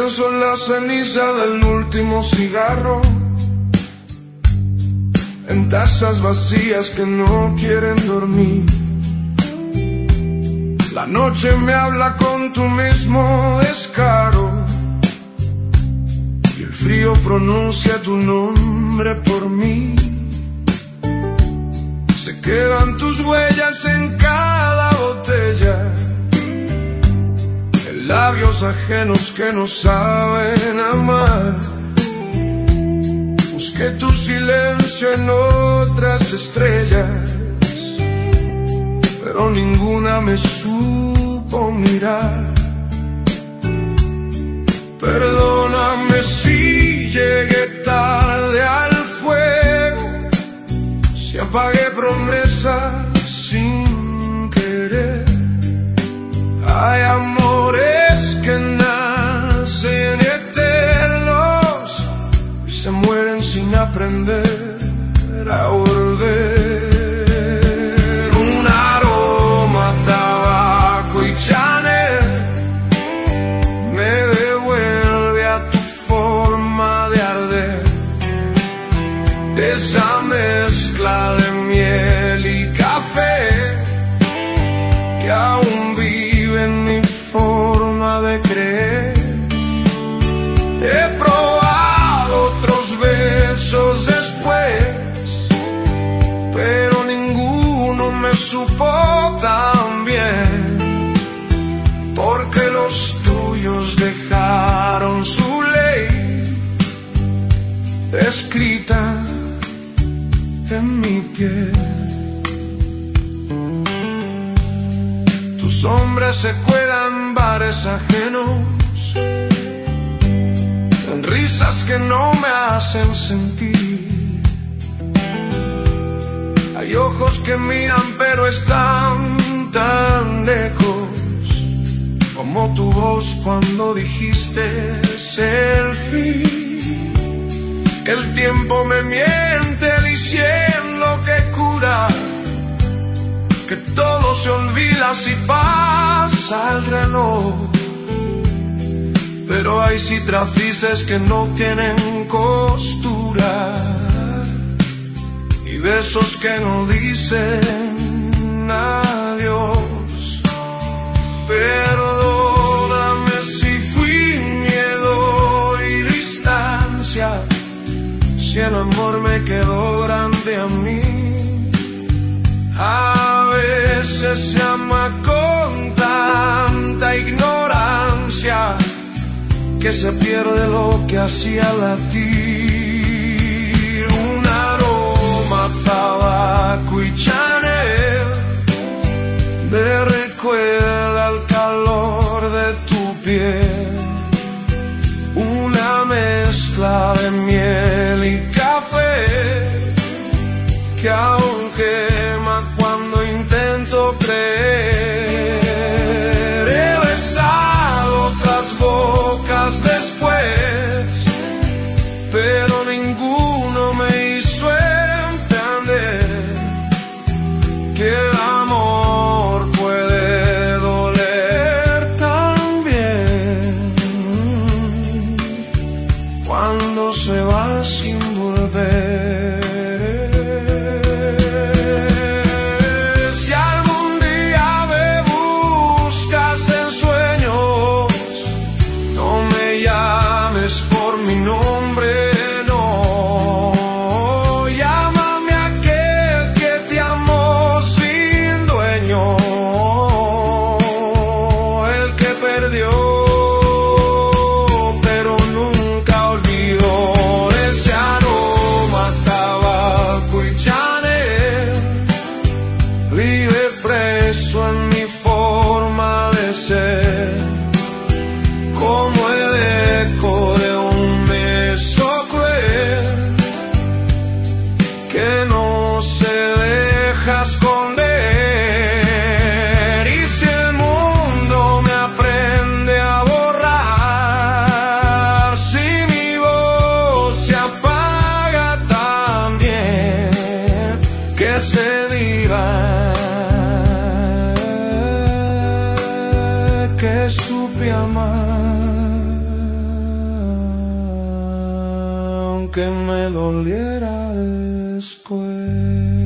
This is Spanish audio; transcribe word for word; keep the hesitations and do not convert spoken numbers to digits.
Pienso en la ceniza del último cigarro, en tazas vacías que no quieren dormir. La noche me habla con tu mismo descaro y el frío pronuncia tu nombre por mí. Se quedan tus huellas en cada botella, en labios ajenos que no saben amar. Busqué tu silencio en otras estrellas, pero ninguna me supo mirar. Perdóname si llegué tarde al fuego, si apagué promesas sin querer. Hay amores que nacen eternos y se mueren sin aprender a volver. Un aroma a tabaco y Chanel me devuelve a tu forma de arder. Esa mezcla de miel y café que aún vive en mi forma de creer. He probado otros besos después, pero ninguno me supo tan bien, porque los tuyos dejaron su ley escrita en mi piel. Tus hombres se cuelan en bares ajenos, en risas que no me hacen sentir. Hay ojos que miran pero están tan lejos, como tu voz cuando dijiste el fin. El tiempo me miente diciendo que cura, que todo se olvida si pasa el reloj. Pero hay cicatrices que no tienen costura y besos que no dicen adiós. Perdóname si fui miedo y distancia, si el amor me quedó grande a mí. A veces se ama con tanta ignorancia que se pierde lo que hacía latir. Un aroma a tabaco y Chanel me recuerda el calor de tu piel. Una mezcla de miel y café que aún quema cuando intento creer. He besado otras bocas después, pero ninguno me hizo entender que el amor puede doler también cuando se va sin volver. que supe amar. aunque me doliera después.